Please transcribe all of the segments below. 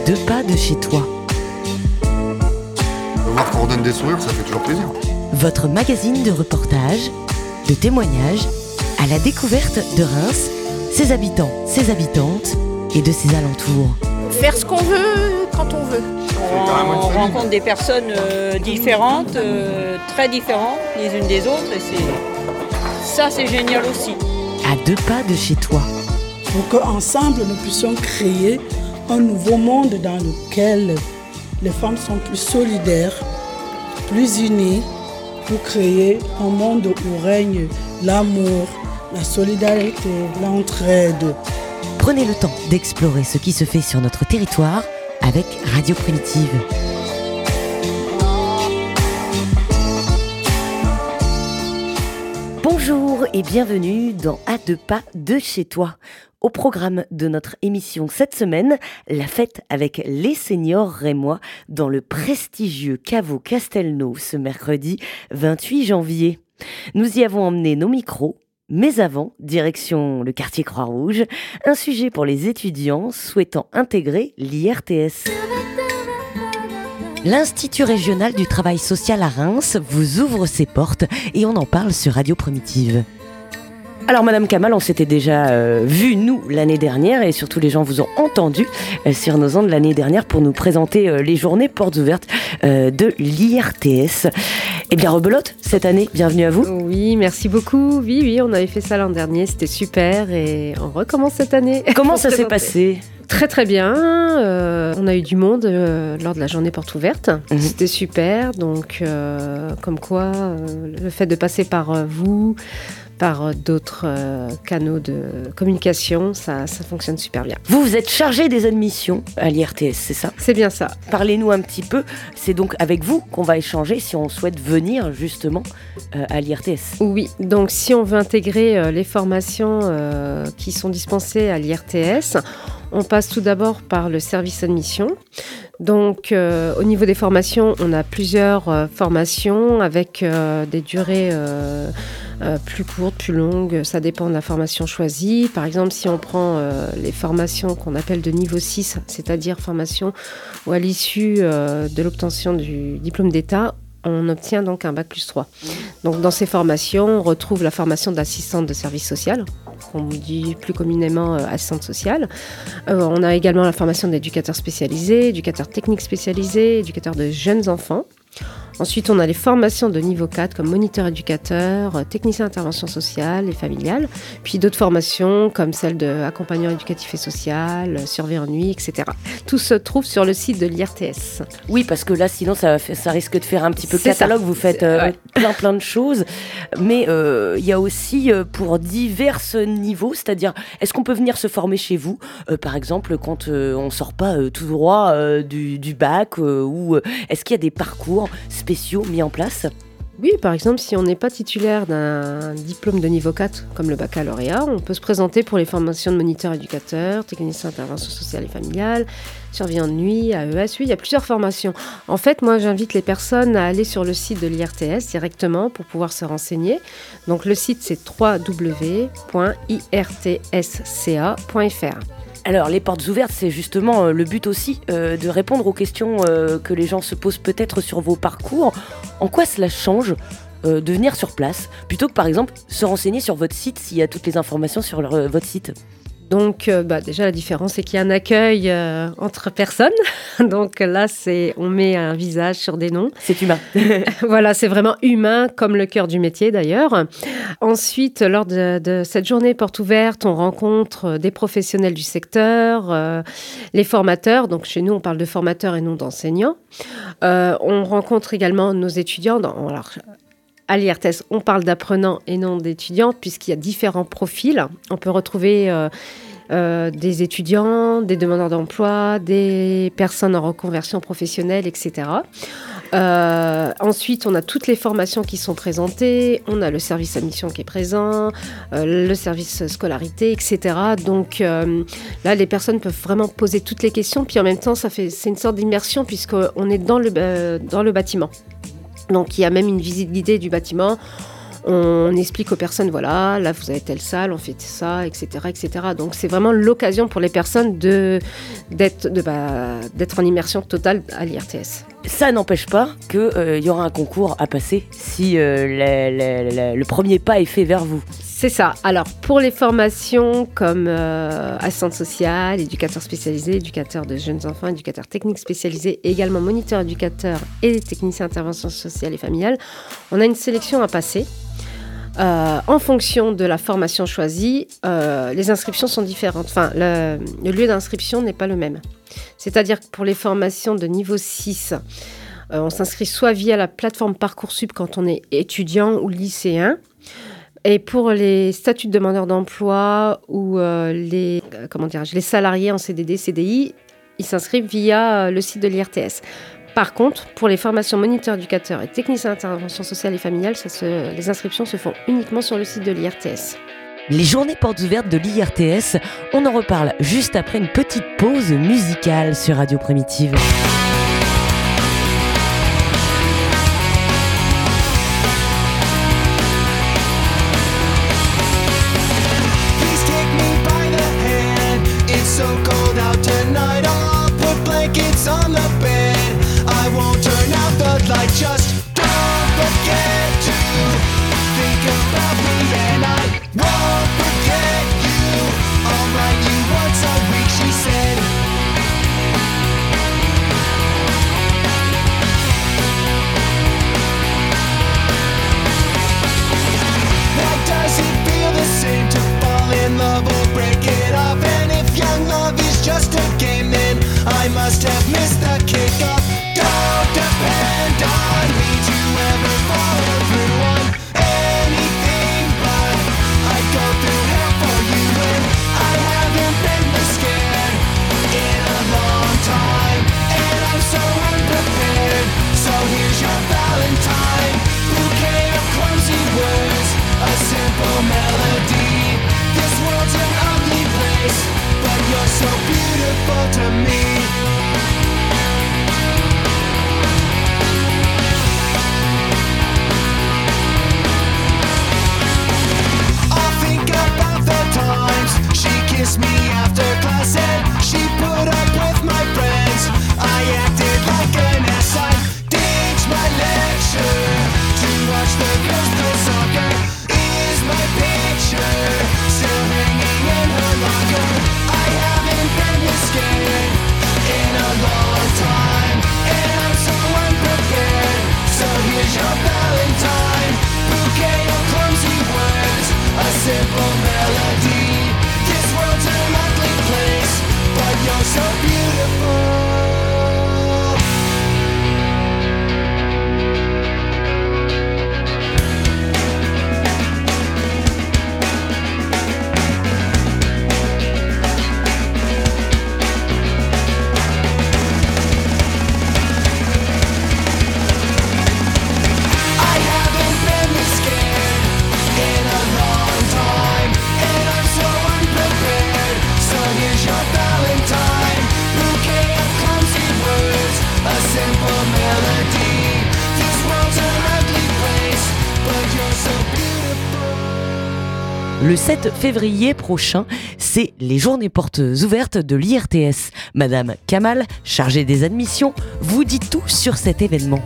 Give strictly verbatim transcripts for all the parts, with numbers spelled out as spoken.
deux pas de chez toi. Voir qu'on redonne des sourires, ça fait toujours plaisir. Votre magazine de reportages, de témoignages, à la découverte de Reims, ses habitants, ses habitantes et de ses alentours. Faire ce qu'on veut, quand on veut. On, on rencontre des personnes euh, différentes, euh, très différentes les unes des autres, et c'est, ça c'est génial aussi. À deux pas de chez toi. Pour qu'ensemble nous puissions créer un nouveau monde dans lequel les femmes sont plus solidaires, plus unies, pour créer un monde où règne l'amour, la solidarité, l'entraide. Prenez le temps d'explorer ce qui se fait sur notre territoire avec Radio Primitive. Bonjour et bienvenue dans À deux pas de chez toi. Au programme de notre émission cette semaine, la fête avec les seniors rémois dans le prestigieux caveau Castelnau ce mercredi vingt-huit janvier. Nous y avons emmené nos micros, mais avant, direction le quartier Croix-Rouge, un sujet pour les étudiants souhaitant intégrer l'I R T S. L'Institut régional du travail social à Reims vous ouvre ses portes et on en parle sur Radio Primitive. Alors Madame Kamal, on s'était déjà euh, vu nous l'année dernière et surtout les gens vous ont entendu euh, sur nos ondes l'année dernière pour nous présenter euh, les journées portes ouvertes euh, de l'I R T S. Eh bien rebelote, cette année, bienvenue à vous. Oui, merci beaucoup. Oui, oui, on avait fait ça l'an dernier, c'était super et on recommence cette année. Comment ça s'est passé ? Très très bien, euh, on a eu du monde euh, lors de la journée porte ouverte, mmh. C'était super, donc euh, comme quoi euh, le fait de passer par euh, vous, par d'autres euh, canaux de communication, ça, ça fonctionne super bien. Vous, vous êtes chargé des admissions à l'I R T S, c'est ça ? C'est bien ça. Parlez-nous un petit peu, c'est donc avec vous qu'on va échanger si on souhaite venir justement euh, à l'I R T S. Oui, donc si on veut intégrer euh, les formations euh, qui sont dispensées à l'I R T S, on passe tout d'abord par le service admission. Donc, euh, au niveau des formations, on a plusieurs euh, formations avec euh, des durées euh, euh, plus courtes, plus longues. Ça dépend de la formation choisie. Par exemple, si on prend euh, les formations qu'on appelle de niveau six, c'est-à-dire formation où à l'issue euh, de l'obtention du diplôme d'État, on obtient donc un bac plus trois. Donc, dans ces formations, on retrouve la formation d'assistante de service social, qu'on dit plus communément euh, assistante sociale. Euh, on a également la formation d'éducateur spécialisé, éducateur technique spécialisé, éducateur de jeunes enfants. Ensuite, on a les formations de niveau quatre comme moniteur éducateur, technicien d'intervention sociale et familiale, puis d'autres formations comme celle d'accompagnant éducatif et social, surveillant nuit, et cetera. Tout se trouve sur le site de l'I R T S. Oui, parce que là, sinon, ça, ça risque de faire un petit peu C'est catalogue. ça. Vous faites euh, ouais. plein, plein de choses. Mais il euh, y a aussi euh, pour divers niveaux, c'est-à-dire, est-ce qu'on peut venir se former chez vous, euh, par exemple, quand euh, on ne sort pas euh, tout droit euh, du, du bac, euh, ou euh, est-ce qu'il y a des parcours spéciaux mis en place ? Oui, par exemple, si on n'est pas titulaire d'un diplôme de niveau quatre, comme le baccalauréat, on peut se présenter pour les formations de moniteur éducateur, technicien d'intervention sociale et familiale, surveillant de nuit, A E S. Oui, il y a plusieurs formations. En fait, moi, j'invite les personnes à aller sur le site de l'I R T S directement pour pouvoir se renseigner. Donc, le site, c'est w w w point i r t s c a point f r. Alors, les portes ouvertes, c'est justement euh, le but aussi euh, de répondre aux questions euh, que les gens se posent peut-être sur vos parcours. En quoi cela change euh, de venir sur place, plutôt que par exemple se renseigner sur votre site s'il y a toutes les informations sur leur, euh, votre site ? Donc, euh, bah, déjà, la différence, c'est qu'il y a un accueil euh, entre personnes. Donc là, c'est, on met un visage sur des noms. C'est humain. Voilà, c'est vraiment humain, comme le cœur du métier d'ailleurs. Ensuite, lors de, de cette journée porte ouverte, on rencontre des professionnels du secteur, euh, les formateurs. Donc, chez nous, on parle de formateurs et non d'enseignants. Euh, on rencontre également nos étudiants. Dans, alors, à l'I R T S, on parle d'apprenants et non d'étudiants, puisqu'il y a différents profils. On peut retrouver euh, euh, des étudiants, des demandeurs d'emploi, des personnes en reconversion professionnelle, et cetera. Euh, ensuite, on a toutes les formations qui sont présentées. On a le service admission qui est présent, euh, le service scolarité, et cetera. Donc euh, là, les personnes peuvent vraiment poser toutes les questions. Puis en même temps, ça fait, c'est une sorte d'immersion puisqu'on est dans le, euh, dans le bâtiment. Donc, il y a même une visite guidée du bâtiment. On explique aux personnes, voilà, là vous avez telle salle, on fait ça, et cetera, et cetera. Donc c'est vraiment l'occasion pour les personnes de, d'être, de, bah, d'être en immersion totale à l'I R T S. Ça n'empêche pas qu'il euh, y aura un concours à passer si euh, la, la, la, le premier pas est fait vers vous. C'est ça. Alors, pour les formations comme euh, assistante sociale, éducateur spécialisé, éducateur de jeunes enfants, éducateur technique spécialisé, également moniteur éducateur et technicien d'intervention sociale et familiale, on a une sélection à passer. Euh, en fonction de la formation choisie, euh, les inscriptions sont différentes. Enfin, le, le lieu d'inscription n'est pas le même. C'est-à-dire que pour les formations de niveau six, euh, on s'inscrit soit via la plateforme Parcoursup quand on est étudiant ou lycéen. Et pour les statuts de demandeurs d'emploi ou euh, les, euh, comment dirais-je, les salariés en C D D, C D I, ils s'inscrivent via euh, le site de l'I R T S. Par contre, pour les formations moniteurs éducateurs et techniciens d'intervention sociale et familiale, ça se, les inscriptions se font uniquement sur le site de l'I R T S. Les journées portes ouvertes de l'I R T S, on en reparle juste après une petite pause musicale sur Radio Primitive. Just don't forget to think about me, and I won't forget you. I'll write you once a week, she said. Why does it feel the same to fall in love or break it up? And if young love is just a game, then I must have missed the kickoff. Don't depend on me to ever follow through on anything, but I go through hell for you, and I haven't been this scared in a long time, and I'm so unprepared. So here's your Valentine, bouquet of clumsy words, a simple melody. This world's an ugly place, but you're so beautiful to me. Kissed me after class and she put up with my friends. I acted like an ass. I ditched my lecture to watch the girls play soccer. Is my picture still hanging in her locker? I haven't been this scared in a long time, and I'm so unprepared. So here's your Valentine, bouquet of clumsy words, a simple melody. This world's an ugly place, but you're so beautiful. Le sept février prochain, c'est les journées portes ouvertes de l'I R T S. Madame Kamal, chargée des admissions, vous dit tout sur cet événement.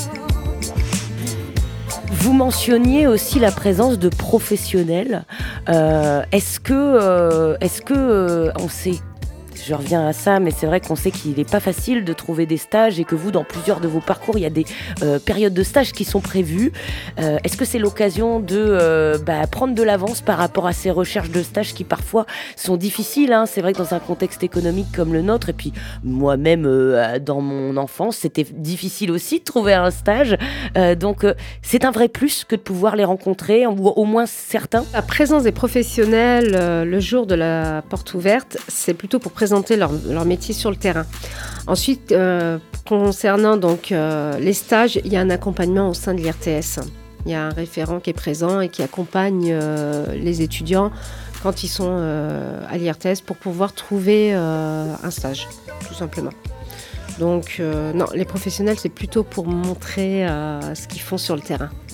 Vous mentionniez aussi la présence de professionnels. Euh, est-ce que, euh, est-ce que euh, on sait... Je reviens à ça, mais c'est vrai qu'on sait qu'il n'est pas facile de trouver des stages et que vous, dans plusieurs de vos parcours, il y a des euh, périodes de stages qui sont prévues. Euh, est-ce que c'est l'occasion de euh, bah, prendre de l'avance par rapport à ces recherches de stages qui parfois sont difficiles, hein. C'est vrai que dans un contexte économique comme le nôtre, et puis moi-même, euh, dans mon enfance, c'était difficile aussi de trouver un stage. Euh, donc, euh, c'est un vrai plus que de pouvoir les rencontrer, ou au moins certains. La présence des professionnels euh, le jour de la porte ouverte, c'est plutôt pour présenter Leur, leur métier sur le terrain. Ensuite, euh, concernant donc, euh, les stages, il y a un accompagnement au sein de l'I R T S. Il y a un référent qui est présent et qui accompagne euh, les étudiants quand ils sont euh, à l'I R T S pour pouvoir trouver euh, un stage, tout simplement. Donc, euh, non, les professionnels, c'est plutôt pour montrer euh, ce qu'ils font sur le terrain.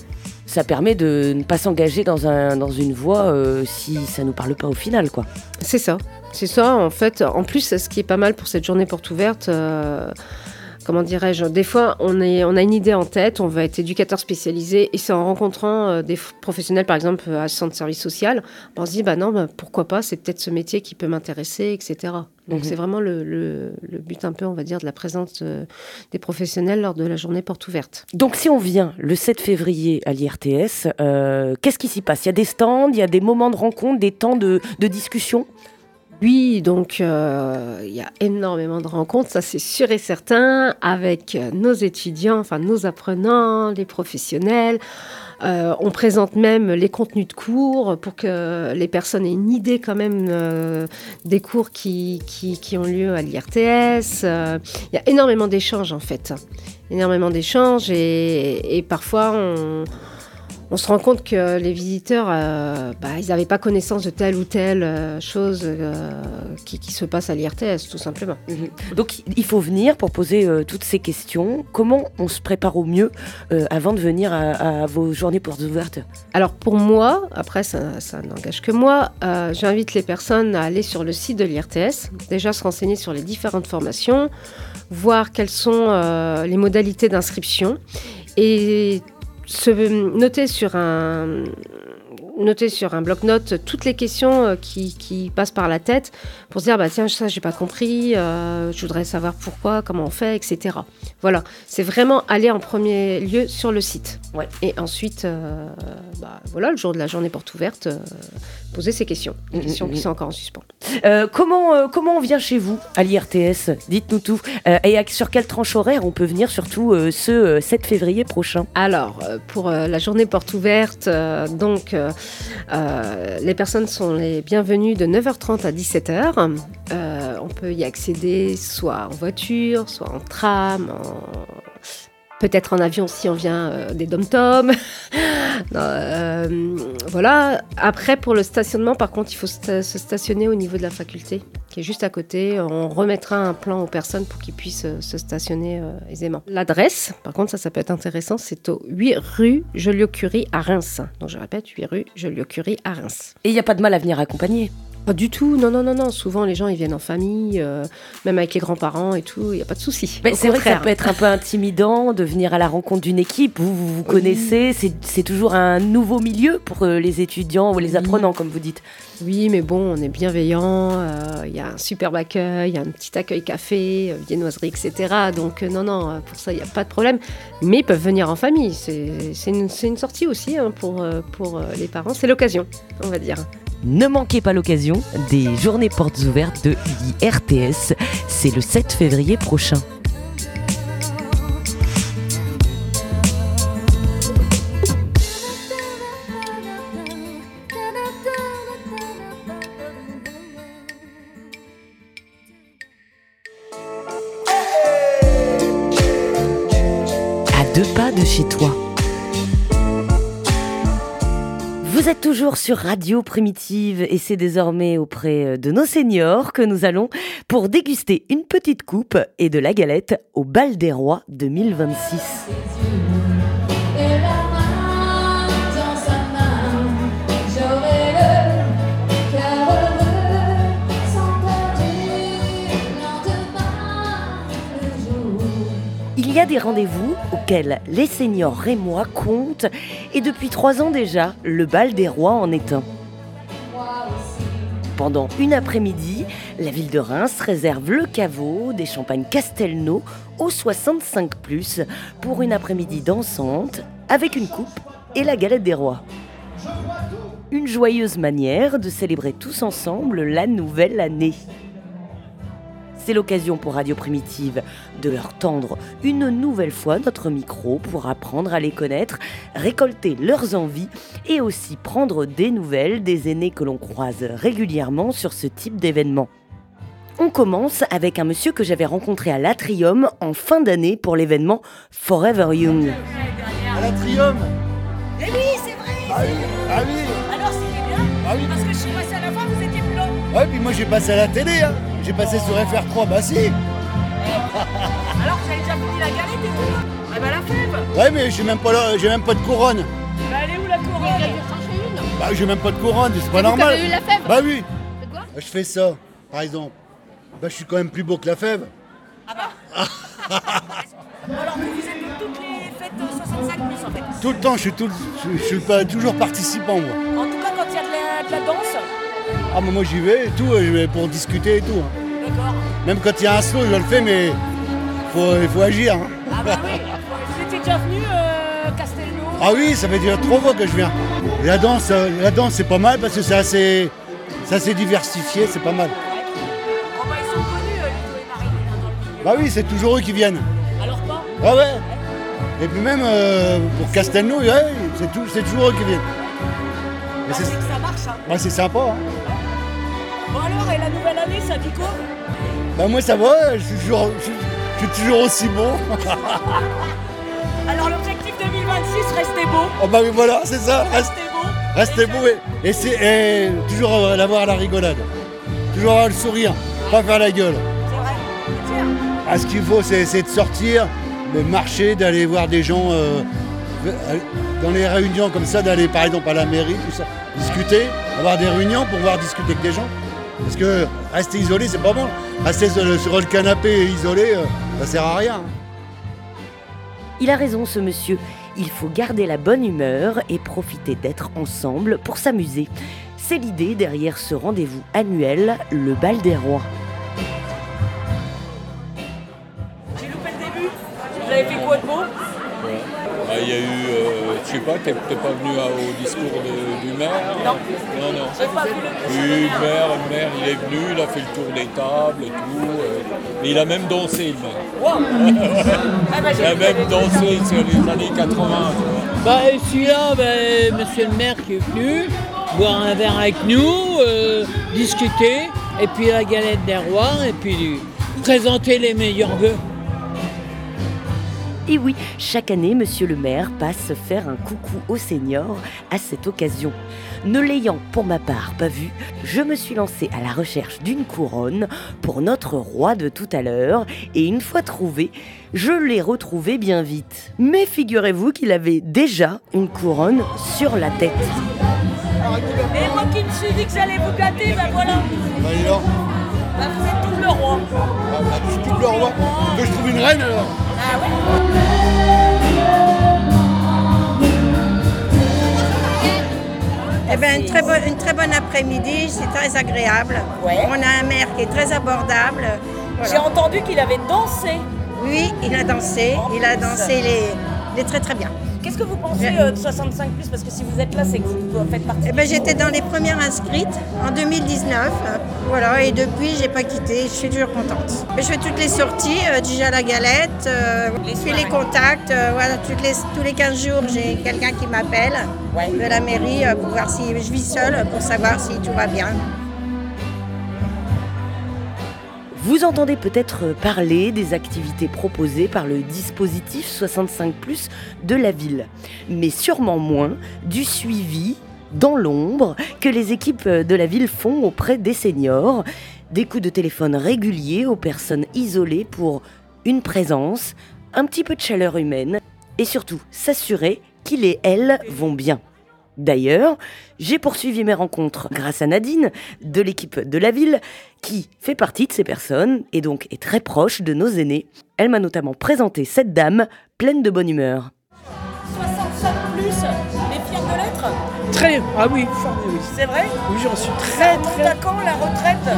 ça permet de ne pas s'engager dans, un, dans une voie euh, si ça ne nous parle pas au final, quoi. C'est ça, c'est ça en fait. En plus, ce qui est pas mal pour cette journée porte ouverte, euh, comment dirais-je, des fois on, est, on a une idée en tête, on va être éducateur spécialisé et c'est en rencontrant euh, des f- professionnels, par exemple assistants de service social, on se dit bah non, bah, pourquoi pas, c'est peut-être ce métier qui peut m'intéresser, et cetera. Donc mmh. c'est vraiment le, le, le but un peu, on va dire, de la présence euh, des professionnels lors de la journée porte ouverte. Donc si on vient le sept février à l'I R T S, euh, qu'est-ce qui s'y passe ? Il y a des stands, il y a des moments de rencontre, des temps de, de discussion ? Oui, donc il euh, y a énormément de rencontres, ça c'est sûr et certain, avec nos étudiants, enfin nos apprenants, les professionnels. Euh, on présente même les contenus de cours pour que les personnes aient une idée quand même euh, des cours qui, qui, qui ont lieu à l'I R T S. Il euh, y a énormément d'échanges en fait, énormément d'échanges et, et parfois on... On se rend compte que les visiteurs, euh, bah, ils n'avaient pas connaissance de telle ou telle euh, chose euh, qui, qui se passe à l'I R T S, tout simplement. Mmh. Donc, il faut venir pour poser euh, toutes ces questions. Comment on se prépare au mieux euh, avant de venir à, à vos journées portes ouvertes ? Alors, pour moi, après, ça, ça n'engage que moi, euh, j'invite les personnes à aller sur le site de l'I R T S, déjà se renseigner sur les différentes formations, voir quelles sont euh, les modalités d'inscription et se noter sur un, noter sur un bloc-notes toutes les questions qui, qui passent par la tête pour se dire bah, tiens, ça, j'ai pas compris, euh, je voudrais savoir pourquoi, comment on fait, et cetera. Voilà, c'est vraiment aller en premier lieu sur le site. Ouais. Et ensuite, euh, bah, voilà, le jour de la journée porte ouverte, euh, poser ces questions, des mmh, questions mmh. qui sont encore en suspens. Euh, comment, euh, comment on vient chez vous à l'I R T S ? Dites-nous tout. Euh, et sur quelle tranche horaire on peut venir, surtout euh, ce euh, sept février prochain ? Alors, euh, pour euh, la journée porte ouverte, euh, donc, euh, euh, les personnes sont les bienvenues de neuf heures trente à dix-sept heures. Euh, on peut y accéder soit en voiture, soit en tram, en... peut-être en avion si on vient euh, des dom-toms. euh, voilà. Après, pour le stationnement, par contre, il faut sta- se stationner au niveau de la faculté, qui est juste à côté. On remettra un plan aux personnes pour qu'ils puissent euh, se stationner euh, aisément. L'adresse, par contre, ça, ça peut être intéressant, c'est au huit rue Joliot-Curie à Reims. Donc, je répète, huit rue Joliot-Curie à Reims. Et il n'y a pas de mal à venir accompagner ? Pas du tout, non, non, non, non. Souvent, les gens, ils viennent en famille, euh, même avec les grands-parents et tout, il n'y a pas de souci. Mais c'est contraire. Vrai que ça peut être un peu intimidant de venir à la rencontre d'une équipe. Vous, vous, vous oui. connaissez, c'est, c'est toujours un nouveau milieu pour euh, les étudiants ou les apprenants, oui. comme vous dites. Oui, mais bon, on est bienveillant, il euh, y a un superbe accueil, il y a un petit accueil café, euh, viennoiserie, et cetera. Donc, euh, non, non, pour ça, il n'y a pas de problème. Mais ils peuvent venir en famille. C'est, c'est, une, c'est une sortie aussi hein, pour, euh, pour euh, les parents. C'est l'occasion, on va dire. Ne manquez pas l'occasion des journées portes ouvertes de l'I R T S. C'est le sept février prochain. À deux pas de chez toi. Vous êtes toujours sur Radio Primitive et c'est désormais auprès de nos seniors que nous allons pour déguster une petite coupe et de la galette au Bal des Rois deux mille vingt-six. Il y a des rendez-vous auxquels les seniors rémois comptent et depuis trois ans déjà, le Bal des Rois en est un. Pendant une après-midi, la ville de Reims réserve le caveau des champagnes Castelnau au soixante-cinq plus pour une après-midi dansante avec une coupe et la galette des rois. Une joyeuse manière de célébrer tous ensemble la nouvelle année. C'est l'occasion pour Radio Primitive de leur tendre une nouvelle fois notre micro pour apprendre à les connaître, récolter leurs envies et aussi prendre des nouvelles des aînés que l'on croise régulièrement sur ce type d'événement. On commence avec un monsieur que j'avais rencontré à l'Atrium en fin d'année pour l'événement Forever Young. À l'Atrium ? Eh oui, c'est vrai. Ah oui, ah oui. Alors c'était bien ah oui. Parce que je suis passée à la fin, vous étiez blanc. Ouais, puis moi j'ai passé à la télé, hein. J'ai passé sur F R trois, bah si. Alors vous avez déjà fini la galette et tout ? Ah bah la fève. Ouais, mais j'ai même pas, là, j'ai même pas de couronne. Bah la couronne. Bah, j'ai même pas de couronne, c'est pas Et vous normal. avez eu la fève? Bah oui. C'est quoi? Bah, je fais ça, par exemple. Bah, je suis quand même plus beau que la fève. Alors que vous êtes de toutes les fêtes de soixante-cinq plus en fait. Tout le temps, je suis, tout, je, je suis pas, toujours participant, moi. En tout cas, quand il y a de la, de la danse, Ah, mais moi, j'y vais et tout, je vais pour discuter et tout. hein. d'accord. Même quand il y a un slow, je le fais, mais faut, il faut agir. hein. Ah bah oui. Vous étiez déjà venu, euh, Castelnau. Ah oui, ça fait déjà trois fois que je viens. Et la danse, euh, la danse, c'est pas mal parce que c'est assez, c'est assez diversifié, c'est pas mal. Oh bah ils sont connus, euh, Ludo et Marie, hein, dans le milieu. Bah oui, c'est toujours eux qui viennent. Alors pas. Ah ouais. Et puis même euh, pour Castelnau, ouais, c'est, tout, c'est toujours eux qui viennent. Et Bah, c'est, c'est que ça marche. Hein. ouais, c'est sympa. hein. Bon alors, et la nouvelle année, ça dit quoi? Bah moi ça va, je suis toujours, je, suis- je suis toujours aussi beau. Alors l'objectif deux mille vingt-six, restez beau. Oh bah oui, voilà, c'est ça. Reste- Restez beau. Restez beau et, et, c'est, et toujours euh, l'avoir à la rigolade. Toujours avoir le sourire, pas faire la gueule. C'est vrai. Tiens. Ah, ce qu'il faut, c'est, c'est de sortir, de marcher, d'aller voir des gens euh, dans les réunions comme ça, d'aller par exemple à la mairie, tout ça, discuter, avoir des réunions pour pouvoir discuter avec des gens. Parce que rester isolé, c'est pas bon. Rester sur, sur le canapé isolé, euh, ça sert à rien. Il a raison ce monsieur, il faut garder la bonne humeur et profiter d'être ensemble pour s'amuser. C'est l'idée derrière ce rendez-vous annuel, le Bal des Rois. J'ai loupé le début. Vous avez fait quoi de beau? Ah, il y a eu, euh, je sais pas, t'es t'es pas venu à- au discours de- du maire? Non. Non, non. J'ai pas vu le Oui, le maire, le maire, il est venu, il a fait le tour des tables et tout. euh, et il a même dansé, le maire. Wow. Ah bah, j'ai Il a vu même les- dansé sur les années quatre-vingts. tu vois. Bah, et celui-là, bah, monsieur le maire qui est venu, boire un verre avec nous, euh, discuter, et puis la galette des rois, et puis présenter les meilleurs vœux. Et oui, chaque année, monsieur le maire passe faire un coucou aux seniors à cette occasion. Ne l'ayant pour ma part pas vu, je me suis lancée à la recherche d'une couronne pour notre roi de tout à l'heure et une fois trouvé, je l'ai retrouvé bien vite. Mais figurez-vous qu'il avait déjà une couronne sur la tête. Et moi qui me suis dit que j'allais vous gâter, bah voilà. Bah, dis donc. Bah vous êtes double roi. Ah, bah, je suis tout le roi. Que je trouve une reine alors. Ah ouais. Eh ben, une, très bonne, une très bonne après-midi, c'est très agréable. Ouais. On a un maire qui est très abordable. Voilà. J'ai entendu qu'il avait dansé. Oui, il a dansé, En il a plus. dansé les, les très très bien. Qu'est-ce que vous pensez euh, de soixante-cinq plus? Parce que si vous êtes là, c'est que vous euh, faites partie. Eh ben, j'étais dans les premières inscrites en deux mille dix-neuf. euh, Voilà, et depuis, j'ai pas quitté, je suis toujours contente. Je fais toutes les sorties, euh, déjà à la galette, euh, Les puis les soirées. contacts. euh, voilà, toutes les, tous les quinze jours, j'ai quelqu'un qui m'appelle Ouais. de la mairie euh, pour voir si je vis seule, pour savoir si tout va bien. Vous entendez peut-être parler des activités proposées par le dispositif soixante-cinq plus de la ville, mais sûrement moins du suivi dans l'ombre que les équipes de la ville font auprès des seniors, des coups de téléphone réguliers aux personnes isolées pour une présence, un petit peu de chaleur humaine et surtout s'assurer qu'ils et elles vont bien. D'ailleurs, j'ai poursuivi mes rencontres grâce à Nadine, de l'équipe de la ville, qui fait partie de ces personnes et donc est très proche de nos aînés. Elle m'a notamment présenté cette dame pleine de bonne humeur. soixante-cinq plus, mais fière de l'être. Très, ah oui, formé, oui. C'est vrai? Oui, j'en suis très, Remonte très... à quand la retraite?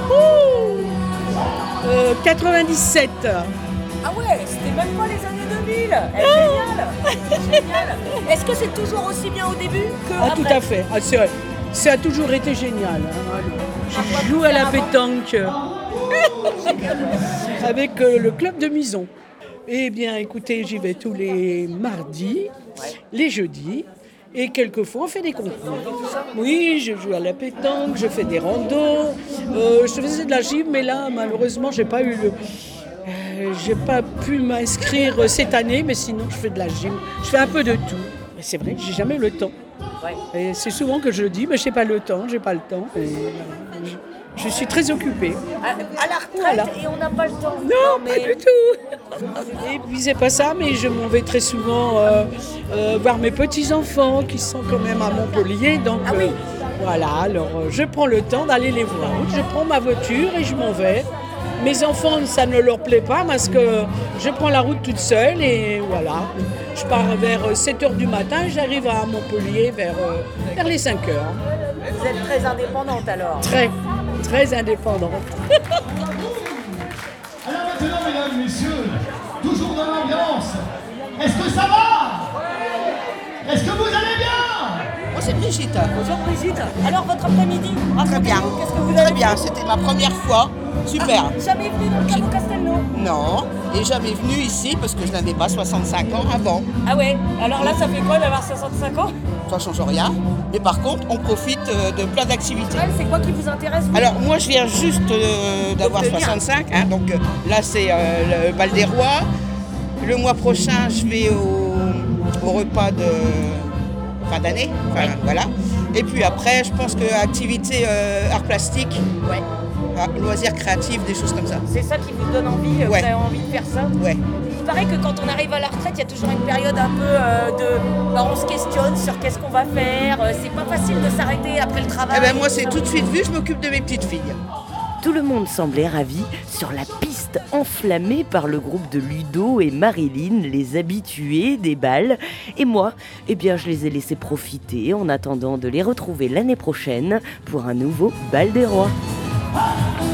Euh, quatre-vingt-dix-sept. Ah ouais, c'était même pas les années deux mille. Eh, génial. Génial. Est-ce que c'est toujours aussi bien au début que Ah, après? tout à fait. Ah, c'est vrai. Ça a toujours été génial. hein. Je joue à la pétanque avec euh, le club de Mison. Eh bien, écoutez, j'y vais tous les mardis, les jeudis, et quelquefois on fait des concours. Oui, je joue à la pétanque, je fais des randos, euh, je faisais de la gym, mais là, malheureusement, j'ai pas eu le... euh, j'ai pas pu m'inscrire cette année, mais sinon, je fais de la gym. Je fais un peu de tout. Mais c'est vrai que j'ai jamais eu le temps. Ouais. Et c'est souvent que je le dis, mais j'ai pas le temps, j'ai pas le temps. Et voilà. Je suis très occupée. À, à la retraite Voilà. et on n'a pas le temps. Non, pas du tout. Et puis c'est pas ça, mais je m'en vais très souvent euh, euh, voir mes petits-enfants qui sont quand même à Montpellier. Donc Ah oui. euh, voilà, alors euh, je prends le temps d'aller les voir. Je prends ma voiture et je m'en vais. Mes enfants, ça ne leur plaît pas parce que je prends la route toute seule et voilà. Je pars vers sept heures du matin et j'arrive à Montpellier vers, euh, vers les cinq heures. Vous êtes très indépendante alors. Très, très indépendante. Alors maintenant, mesdames, messieurs, toujours dans l'ambiance, est-ce que ça va? Est-ce que vous allez bien? Moi c'est Brigitte. Bonjour Brigitte. Alors votre après-midi, Très bien. qu'est-ce que vous Très avez bien, fait c'était ma première fois. Super. Ah, jamais venu dans le Caveau Castelnau? Non, et jamais venu ici parce que je n'avais pas soixante-cinq ans avant. Ah ouais. Alors là, ça fait quoi d'avoir soixante-cinq ans? Ça change rien. Mais par contre, on profite euh, de plein d'activités. Ouais, c'est quoi qui vous intéresse vous? Alors moi je viens juste euh, d'avoir D'obtenir. soixante-cinq, hein, donc euh, là c'est euh, le bal des rois. Le mois prochain je vais au, au repas de fin d'année, enfin, voilà. Et puis après je pense que activité euh, art plastique, Ouais. ah, loisirs créatifs, des choses comme ça. C'est ça qui vous donne envie, euh, Ouais. vous avez envie de faire ça? Ouais. Il paraît que quand on arrive à la retraite, il y a toujours une période un peu euh, de... bah, on se questionne sur qu'est-ce qu'on va faire. Euh, C'est pas facile de s'arrêter après le travail. Eh ben moi tout c'est ça. tout de suite vu, je m'occupe de mes petites filles. Tout le monde semblait ravi sur la piste enflammée par le groupe de Ludo et Marilyn, les habitués des balles. Et moi, eh bien, je les ai laissés profiter en attendant de les retrouver l'année prochaine pour un nouveau bal des rois.